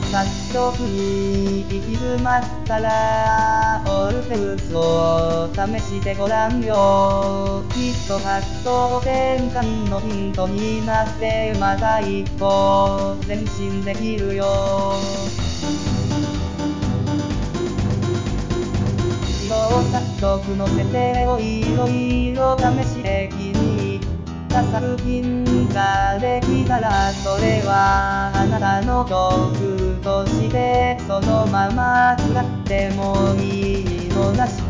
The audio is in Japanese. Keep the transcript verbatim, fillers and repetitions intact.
作曲に行き詰まったらオルフェウスを試してごらんよ。きっと発想転換のヒントになってまた一歩前進できるよ。試行錯誤の設定をいろいろ試して気に入った作品ができたらそれはあなたの曲としてそのまま使ってもいいのだし